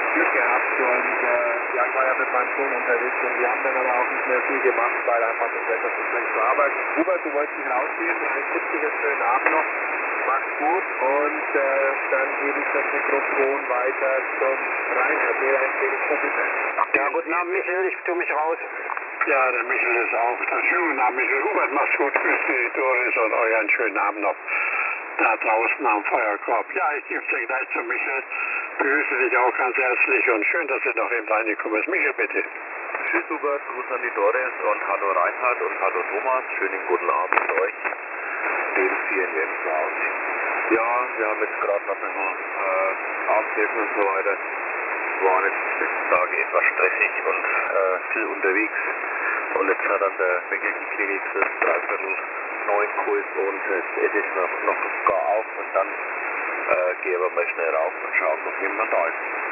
Glück gehabt und ja, ich war ja mit meinem Sohn unterwegs und wir haben dann aber auch nicht mehr viel gemacht, weil einfach das Wetter so schlecht war. Aber Hubert, du wolltest nicht rausgehen, ich wünsche dir einen schönen Abend noch. Mach's gut und dann gebe ich das Mikrofon weiter zum Reinhard, der ein wenig Publikum. Ja, guten Abend, Michael, ich tue mich raus. Ja, der Michael ist auch. Schönen guten Abend, Michael. Hubert, mach's gut. Grüß Sie, Doris, und euch einen schönen Abend noch da draußen am Feuerkorb. Ja, ich gebe dir gleich zu Michael. Begrüße dich auch ganz herzlich und schön, dass ihr noch eben reingekommen ist. Michael, bitte. Tschüss, Hubert, Gruß an die Doris und hallo Reinhard und hallo Thomas. Schönen guten Abend euch, den vielen jetzt draußen. Ja, wir haben jetzt gerade noch ein bisschen Abendessen und so weiter. Waren jetzt die letzten Tage etwas stressig und viel unterwegs. Und jetzt hat dann der Meckelchen-Klinik für 8:45 geholt und jetzt esse ich noch gar auf und dann gehe aber mal schnell rauf und schauen, ob jemand da ist.